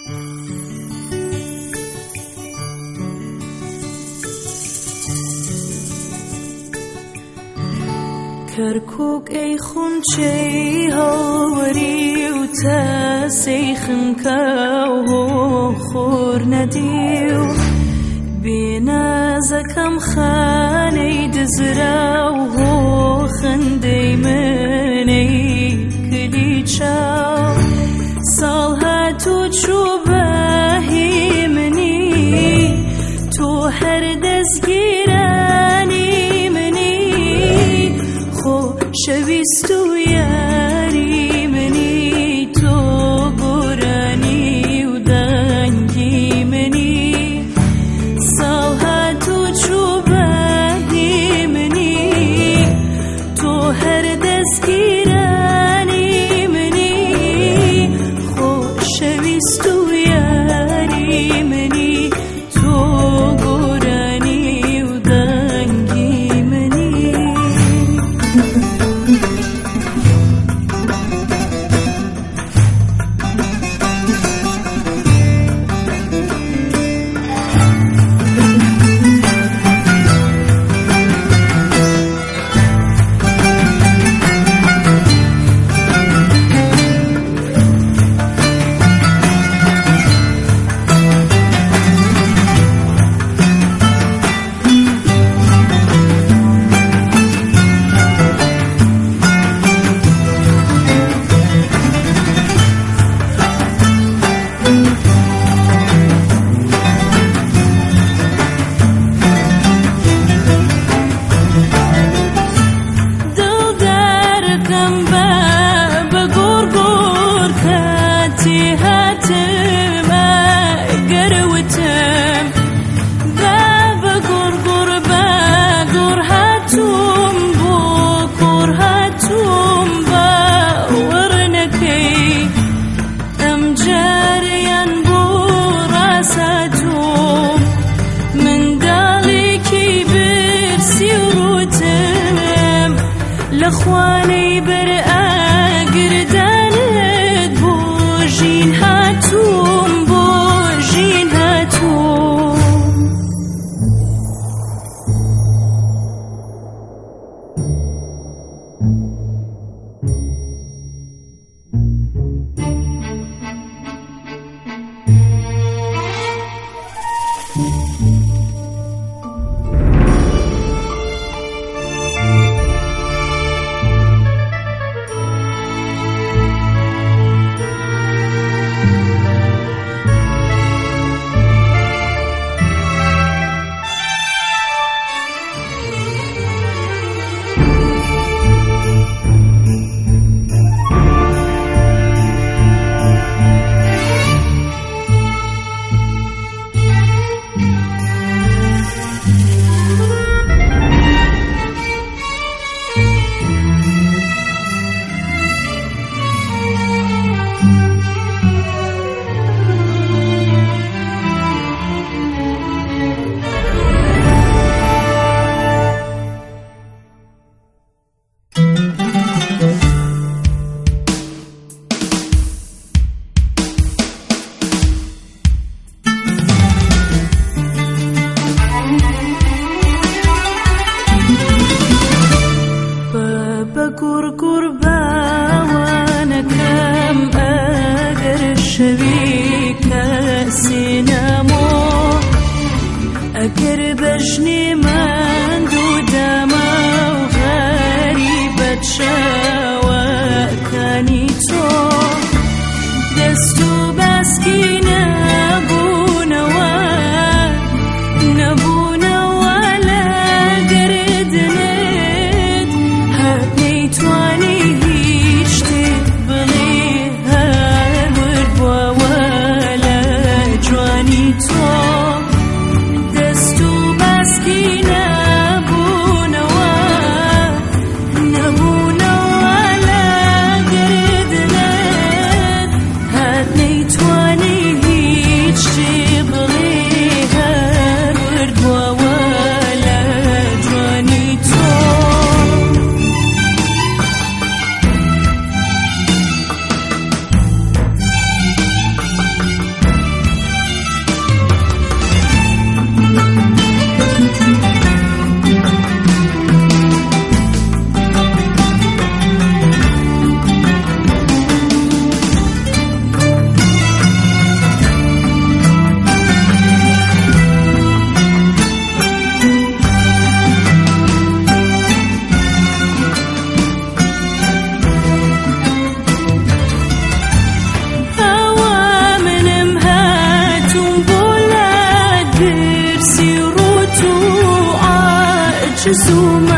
كركوك اي خونچي هاوري وتاسي خنكاو خور نديو بينا زكم خاني دزراو خندي مني كلي تشاو صالها تشوباهي مني تو هر دزگیرانی منی خو شویستو یاری منی تو برانی و دنگی منی سالها تو چوبهی منی تو هر دزگیرانی منی خو شویستو یاری منی تو برانی و دنگی منی لخواني برأقر دانت بوجين هاتوم بوجين هاتوم بقرقر باوانا كم أقر شبيك سينامو أقر بجني من دودما وغريبة شاوى كاني تو دستو باسكي نبونا نبونا ولا قردنت هاتني تواني هيش تبغي هالورد ولا جواني تو دستو باسكي ترسومه